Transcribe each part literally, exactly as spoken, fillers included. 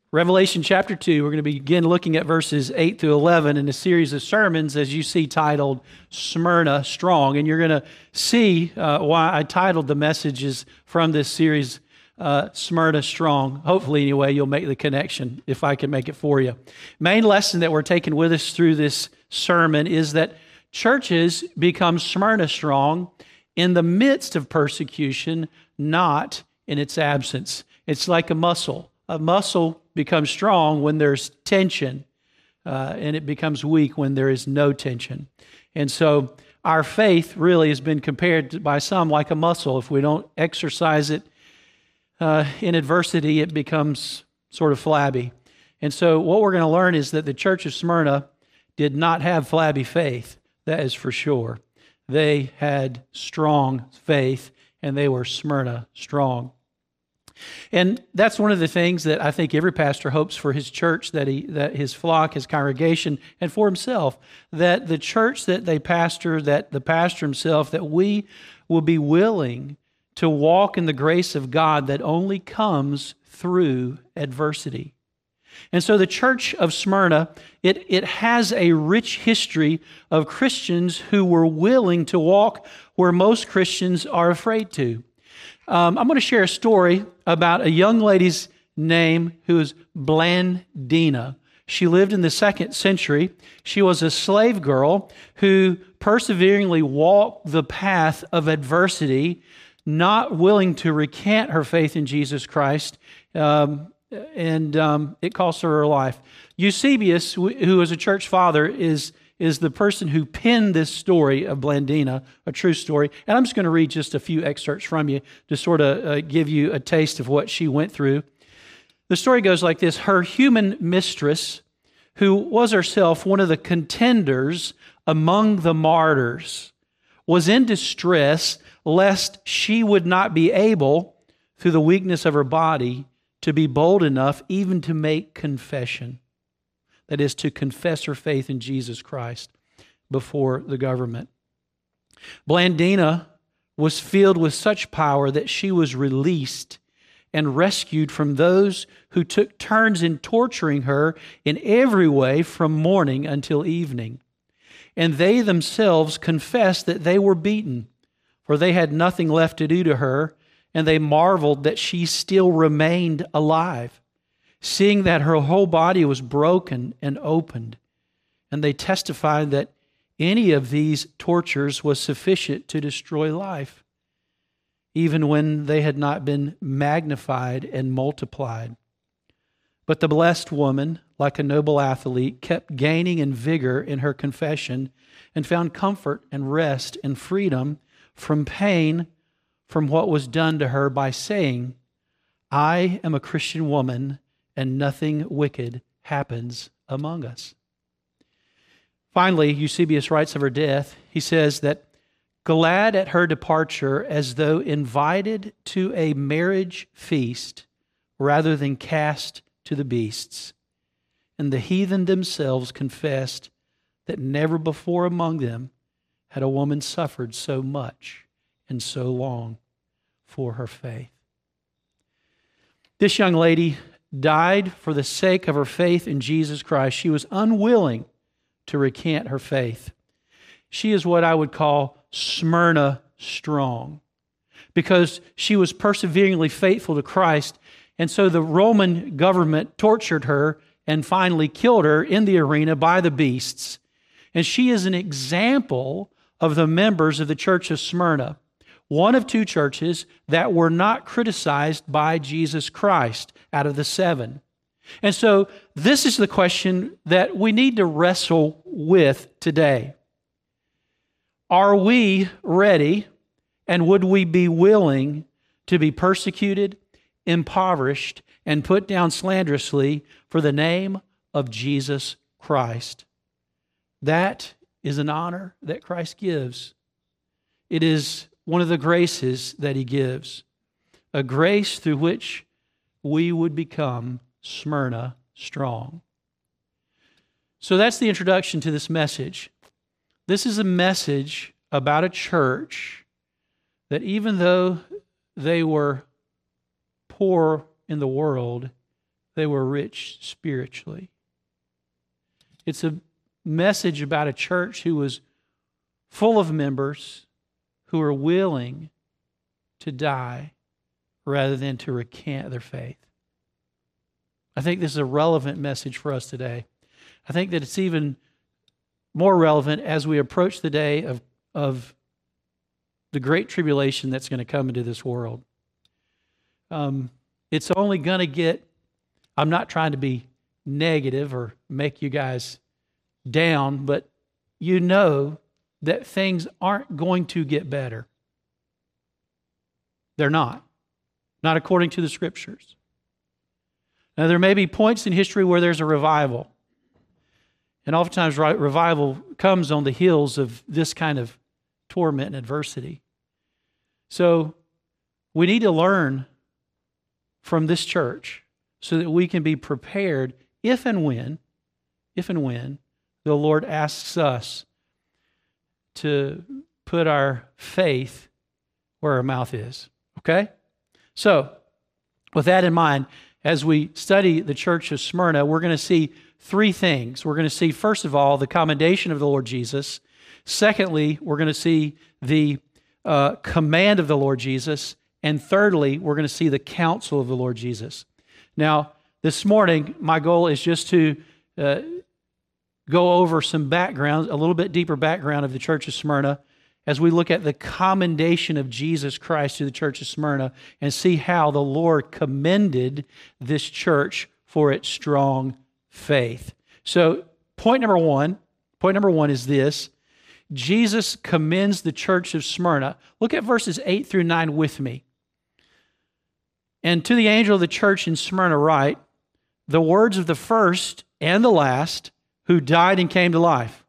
Revelation chapter two, we're going to begin looking at verses eight through eleven in a series of sermons, as you see, titled Smyrna Strong. And you're going to see uh, why I titled the messages from this series, uh, Smyrna Strong. Hopefully, anyway, you'll make the connection if I can make it for you. Main lesson that we're taking with us through this sermon is that churches become Smyrna Strong in the midst of persecution, not in its absence. It's like a muscle. A muscle becomes strong when there's tension, uh, and it becomes weak when there is no tension. And so our faith really has been compared to, by some like a muscle. If we don't exercise it uh, in adversity, it becomes sort of flabby. And so what we're going to learn is that the church of Smyrna did not have flabby faith, that is for sure. They had strong faith, and they were Smyrna strong. And that's one of the things that I think every pastor hopes for his church, that he, that his flock, his congregation, and for himself, that the church that they pastor, that the pastor himself, that we will be willing to walk in the grace of God that only comes through adversity. And so the church of Smyrna, it, it has a rich history of Christians who were willing to walk where most Christians are afraid to. Um, I'm going to share a story about a young lady's name who is Blandina. She lived in the second century. She was a slave girl who perseveringly walked the path of adversity, not willing to recant her faith in Jesus Christ, um, and um, it cost her her life. Eusebius, who was a church father, is is the person who penned this story of Blandina, a true story. And I'm just going to read just a few excerpts from you to sort of uh, give you a taste of what she went through. The story goes like this. Her human mistress, who was herself one of the contenders among the martyrs, was in distress lest she would not be able, through the weakness of her body, to be bold enough even to make confession. That is, to confess her faith in Jesus Christ before the government. Blandina was filled with such power that she was released and rescued from those who took turns in torturing her in every way from morning until evening. And they themselves confessed that they were beaten, for they had nothing left to do to her, and they marveled that she still remained alive, seeing that her whole body was broken and opened. And they testified that any of these tortures was sufficient to destroy life, even when they had not been magnified and multiplied. But the blessed woman, like a noble athlete, kept gaining in vigor in her confession and found comfort and rest and freedom from pain from what was done to her by saying, "I am a Christian woman, and nothing wicked happens among us." Finally, Eusebius writes of her death. He says that, glad at her departure as though invited to a marriage feast rather than cast to the beasts. And the heathen themselves confessed that never before among them had a woman suffered so much and so long for her faith. This young lady died for the sake of her faith in Jesus Christ. She was unwilling to recant her faith. She is what I would call Smyrna strong, because she was perseveringly faithful to Christ, and so the Roman government tortured her and finally killed her in the arena by the beasts. And she is an example of the members of the church of Smyrna, one of two churches that were not criticized by Jesus Christ out of the seven. And so this is the question that we need to wrestle with today. Are we ready, and would we be willing to be persecuted, impoverished, and put down slanderously for the name of Jesus Christ? That is an honor that Christ gives. It is one of the graces that He gives, a grace through which we would become Smyrna strong. So that's the introduction to this message. This is a message about a church that, even though they were poor in the world, they were rich spiritually. It's a message about a church who was full of members who were willing to die rather than to recant their faith. I think this is a relevant message for us today. I think that it's even more relevant as we approach the day of, of the great tribulation that's going to come into this world. Um, it's only going to get, I'm not trying to be negative or make you guys down, but you know that things aren't going to get better. They're not. Not according to the Scriptures. Now, there may be points in history where there's a revival. And oftentimes revival comes on the heels of this kind of torment and adversity. So we need to learn from this church so that we can be prepared if and when, if and when the Lord asks us to put our faith where our mouth is. Okay? So, with that in mind, as we study the church of Smyrna, we're going to see three things. We're going to see, first of all, the commendation of the Lord Jesus. Secondly, we're going to see the uh, command of the Lord Jesus. And thirdly, we're going to see the counsel of the Lord Jesus. Now, this morning, my goal is just to uh, go over some background, a little bit deeper background of the church of Smyrna as we look at the commendation of Jesus Christ to the church of Smyrna and see how the Lord commended this church for its strong faith. So, point number one, point number one is this. Jesus commends the church of Smyrna. Look at verses eight through nine with me. And to the angel of the church in Smyrna write, the words of the first and the last who died and came to life.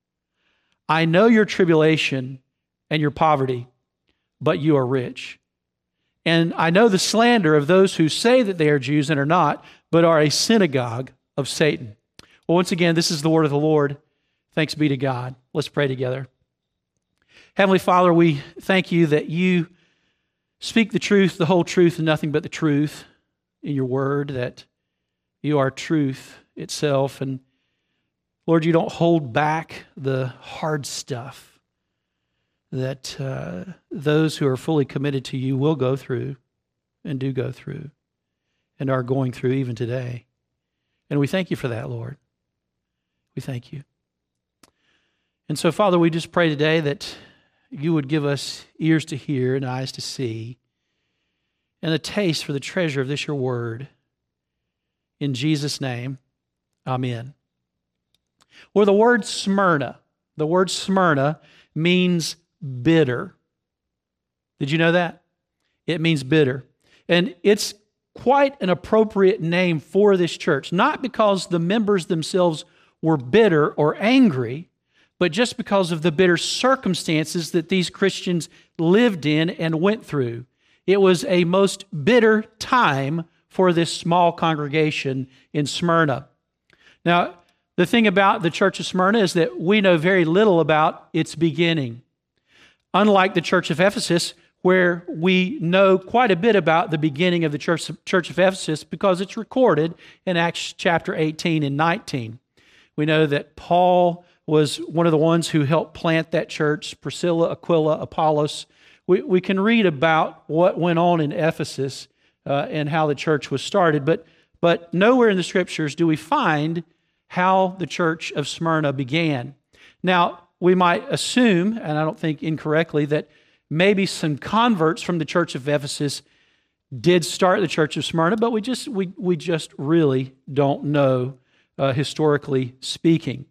I know your tribulation and your poverty, but you are rich. And I know the slander of those who say that they are Jews and are not, but are a synagogue of Satan. Well, once again, this is the word of the Lord. Thanks be to God. Let's pray together. Heavenly Father, we thank you that you speak the truth, the whole truth, and nothing but the truth in your word, that you are truth itself. And Lord, you don't hold back the hard stuff that uh, those who are fully committed to you will go through and do go through and are going through even today. And we thank you for that, Lord. We thank you. And so, Father, we just pray today that you would give us ears to hear and eyes to see and a taste for the treasure of this your word. In Jesus' name, amen. Well, the word Smyrna, the word Smyrna means bitter. Did you know that? It means bitter. And it's quite an appropriate name for this church, not because the members themselves were bitter or angry, but just because of the bitter circumstances that these Christians lived in and went through. It was a most bitter time for this small congregation in Smyrna. Now, the thing about the church of Smyrna is that we know very little about its beginning. Unlike the church of Ephesus, where we know quite a bit about the beginning of the church, church of Ephesus because it's recorded in Acts chapter eighteen and nineteen. We know that Paul was one of the ones who helped plant that church, Priscilla, Aquila, Apollos. We, we can read about what went on in Ephesus uh, and how the church was started, but, but nowhere in the Scriptures do we find how the church of Smyrna began. Now, we might assume, and I don't think incorrectly, that maybe some converts from the church of Ephesus did start the church of Smyrna, but we just we we just really don't know, uh, historically speaking.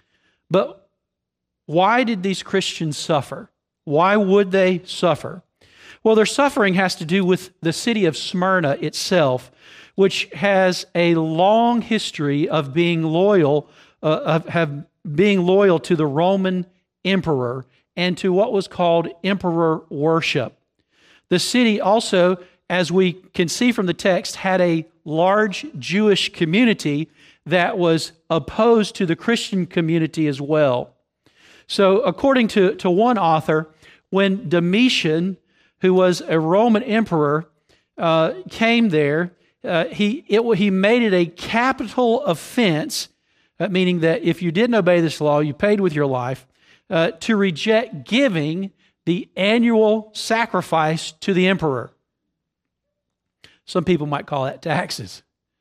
But why did these Christians suffer? Why would they suffer? Well, their suffering has to do with the city of Smyrna itself, which has a long history of being loyal, uh, of have being loyal to the Roman emperor and to what was called emperor worship. The city also, as we can see from the text, had a large Jewish community that was opposed to the Christian community as well. So according to, to one author, when Domitian, who was a Roman emperor, uh, came there, uh, he, it, he made it a capital offense, uh, meaning that if you didn't obey this law, you paid with your life, uh, to reject giving the annual sacrifice to the emperor. Some people might call that taxes.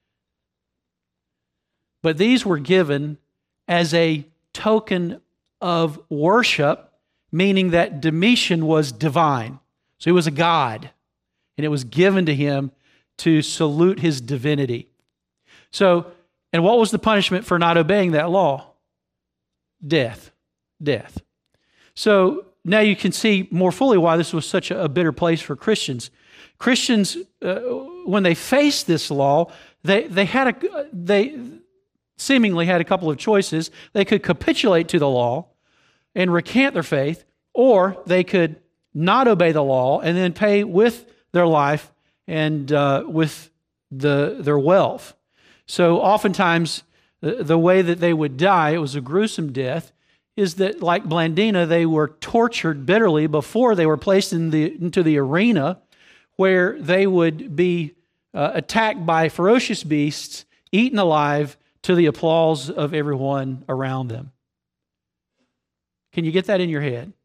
But these were given as a token of worship, meaning that Domitian was divine. So he was a god, and it was given to him to salute his divinity. So, and what was the punishment for not obeying that law? Death. Death. So now you can see more fully why this was such a bitter place for Christians. Christians, uh, when they faced this law, they they had a they seemingly had a couple of choices. They could capitulate to the law and recant their faith, or they could not obey the law and then pay with their life and uh, with the their wealth. So oftentimes, the, the way that they would die, it was a gruesome death, is that like Blandina, they were tortured bitterly before they were placed in the into the arena, where they would be uh, attacked by ferocious beasts, eaten alive to the applause of everyone around them. Can you get that in your head?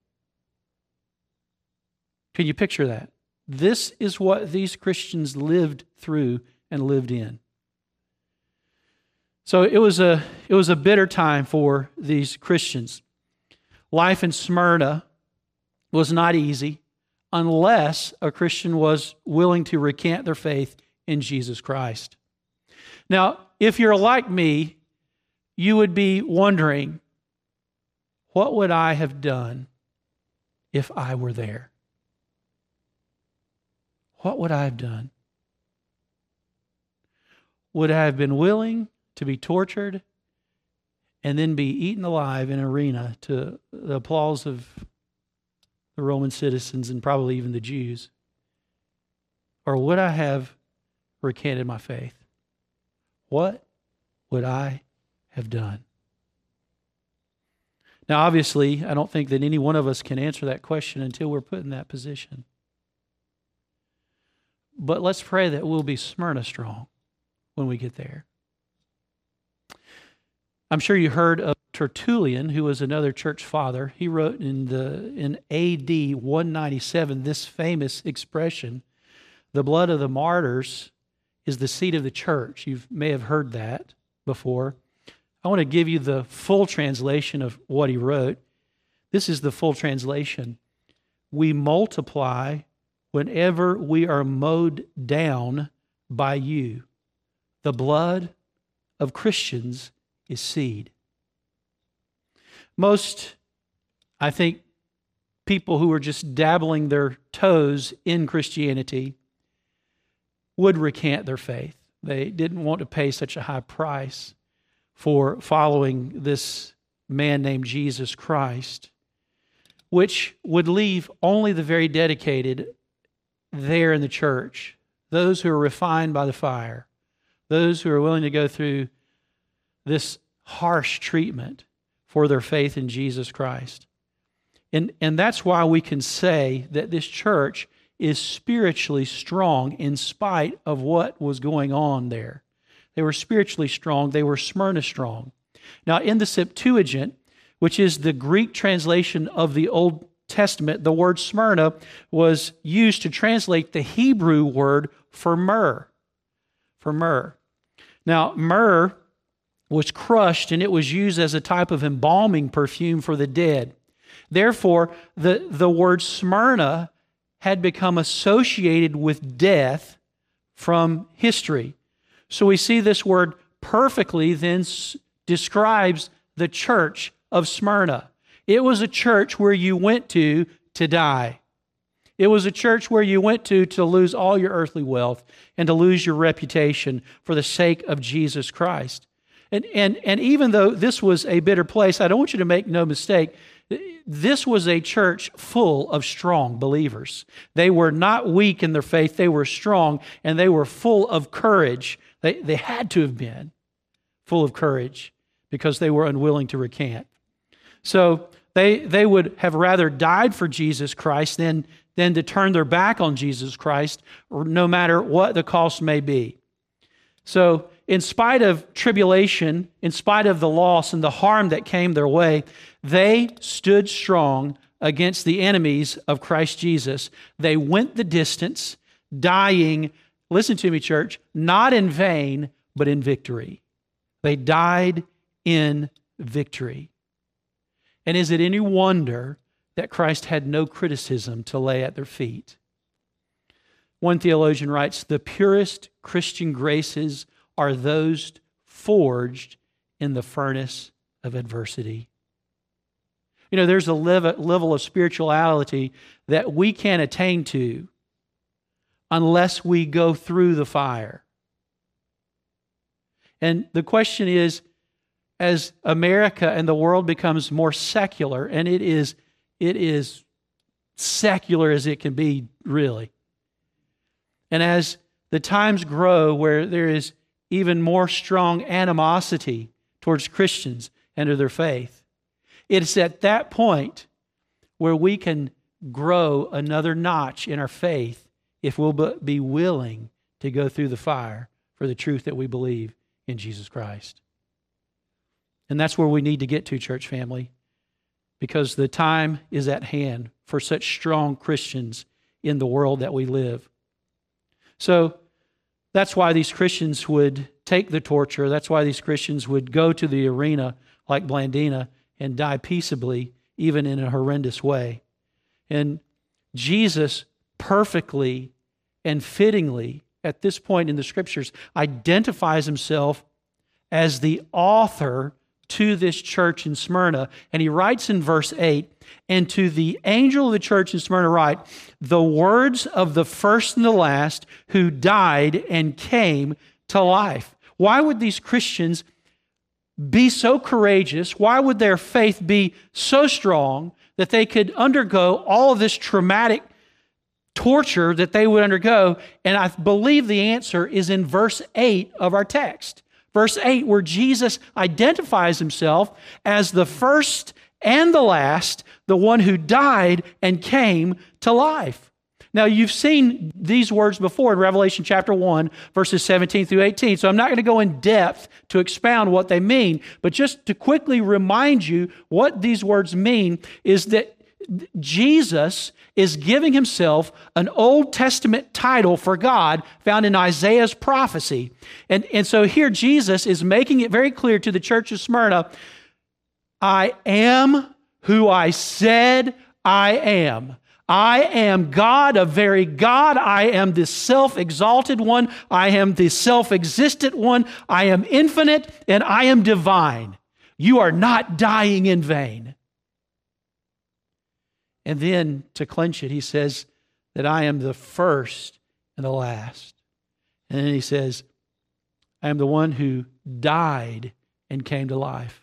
Can you picture that? This is what these Christians lived through and lived in. So it was a it was a bitter time for these Christians. Life in Smyrna was not easy unless a Christian was willing to recant their faith in Jesus Christ. Now, if you're like me, you would be wondering, what would I have done if I were there? What would I have done? Would I have been willing to be tortured and then be eaten alive in an arena to the applause of the Roman citizens and probably even the Jews? Or would I have recanted my faith? What would I have done? Now, obviously, I don't think that any one of us can answer that question until we're put in that position. But let's pray that we'll be Smyrna strong when we get there. I'm sure you heard of Tertullian, who was another church father. He wrote in the in A D one ninety-seven this famous expression, "The blood of the martyrs is the seed of the church." You may have heard that before. I want to give you the full translation of what he wrote. This is the full translation. "We multiply whenever we are mowed down by you. The blood of Christians is seed." Most, I think, people who are just dabbling their toes in Christianity would recant their faith. They didn't want to pay such a high price for following this man named Jesus Christ, which would leave only the very dedicated there in the church, those who are refined by the fire, those who are willing to go through this harsh treatment for their faith in Jesus Christ. And, and that's why we can say that this church is spiritually strong in spite of what was going on there. They were spiritually strong. They were Smyrna strong. Now, in the Septuagint, which is the Greek translation of the Old Testament, the word Smyrna was used to translate the Hebrew word for myrrh. For myrrh. Now, myrrh was crushed and it was used as a type of embalming perfume for the dead. Therefore, the, the word Smyrna had become associated with death from history. So we see this word perfectly then s- describes the church of Smyrna. It was a church where you went to to die. It was a church where you went to to lose all your earthly wealth and to lose your reputation for the sake of Jesus Christ. And, and, and even though this was a bitter place, I don't want you to make no mistake, this was a church full of strong believers. They were not weak in their faith, they were strong, and they were full of courage. They, they had to have been full of courage because they were unwilling to recant. So they, they would have rather died for Jesus Christ than, than to turn their back on Jesus Christ, no matter what the cost may be. So in spite of tribulation, in spite of the loss and the harm that came their way, they stood strong against the enemies of Christ Jesus. They went the distance, dying, listen to me, church, not in vain, but in victory. They died in victory. And is it any wonder that Christ had no criticism to lay at their feet? One theologian writes, the purest Christian graces are those forged in the furnace of adversity. You know, there's a level of spirituality that we can't attain to unless we go through the fire. And the question is, as America and the world becomes more secular, and it is, it is secular as it can be, really. And as the times grow where there is even more strong animosity towards Christians and to their faith, it's at that point where we can grow another notch in our faith if we'll be willing to go through the fire for the truth that we believe in Jesus Christ. And that's where we need to get to, church family, because the time is at hand for such strong Christians in the world that we live. So that's why these Christians would take the torture. That's why these Christians would go to the arena like Blandina and die peaceably, even in a horrendous way. And Jesus perfectly and fittingly, at this point in the Scriptures, identifies himself as the author to this church in Smyrna. And he writes in verse eight, and to the angel of the church in Smyrna write, the words of the first and the last who died and came to life. Why would these Christians be so courageous? Why would their faith be so strong that they could undergo all of this traumatic torture that they would undergo? And I believe the answer is in verse eight of our text. Verse eight, where Jesus identifies himself as the first and the last, the one who died and came to life. Now, you've seen these words before in Revelation chapter one, verses seventeen through eighteen, so I'm not going to go in depth to expound what they mean, but just to quickly remind you what these words mean is that Jesus is giving himself an Old Testament title for God found in Isaiah's prophecy. And, and so here Jesus is making it very clear to the church of Smyrna, I am who I said I am. I am God, a very God. I am the self-exalted one. I am the self-existent one. I am infinite and I am divine. You are not dying in vain. And then to clinch it, he says that I am the first and the last. And then he says, I am the one who died and came to life.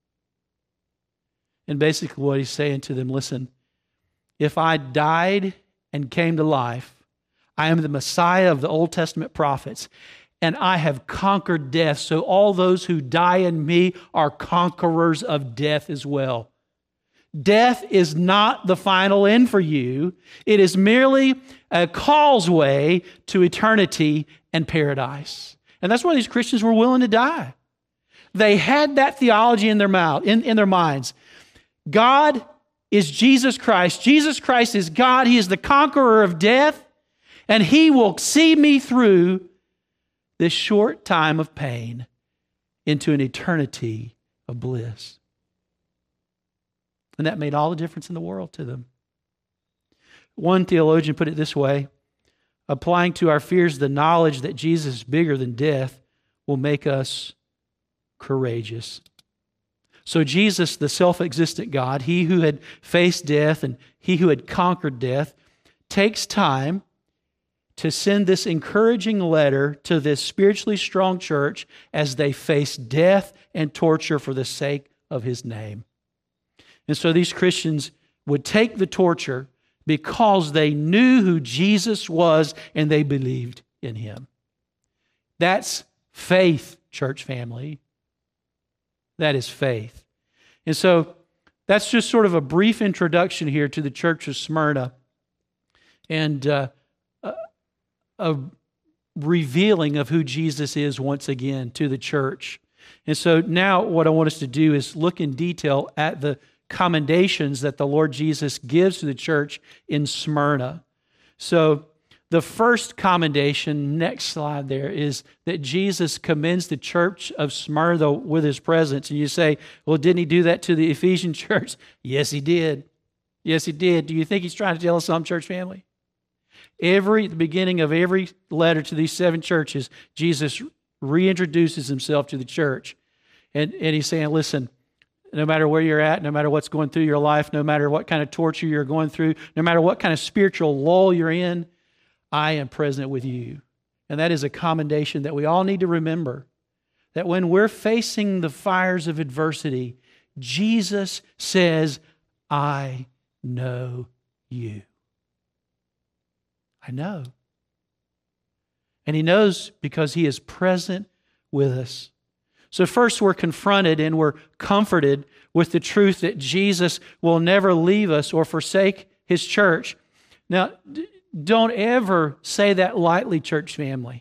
And basically what he's saying to them, listen, if I died and came to life, I am the Messiah of the Old Testament prophets, and I have conquered death. So all those who die in me are conquerors of death as well. Death is not the final end for you. It is merely a causeway to eternity and paradise. And that's why these Christians were willing to die. They had that theology in their mouth, in, in their minds. God is Jesus Christ. Jesus Christ is God. He is the conqueror of death, and he will see me through this short time of pain into an eternity of bliss. And that made all the difference in the world to them. One theologian put it this way, applying to our fears the knowledge that Jesus is bigger than death will make us courageous. So Jesus, the self-existent God, he who had faced death and he who had conquered death, takes time to send this encouraging letter to this spiritually strong church as they face death and torture for the sake of his name. And so these Christians would take the torture because they knew who Jesus was and they believed in him. That's faith, church family. That is faith. And so that's just sort of a brief introduction here to the church of Smyrna. And uh, a, revealing of who Jesus is once again to the church. And so now what I want us to do is look in detail at the commendations that the Lord Jesus gives to the church in Smyrna. So the first commendation, next slide there, is that Jesus commends the church of Smyrna with his presence. And you say, well, didn't he do that to the Ephesian church? Yes, he did. Yes, he did. Do you think he's trying to tell us something, church family? Every, the beginning of every letter to these seven churches, Jesus reintroduces himself to the church. And, and he's saying, listen, no matter where you're at, no matter what's going through your life, no matter what kind of torture you're going through, no matter what kind of spiritual lull you're in, I am present with you. And that is a commendation that we all need to remember, that when we're facing the fires of adversity, Jesus says, I know you. I know. And he knows because he is present with us. So first we're confronted and we're comforted with the truth that Jesus will never leave us or forsake his church. Now, don't ever say that lightly, church family.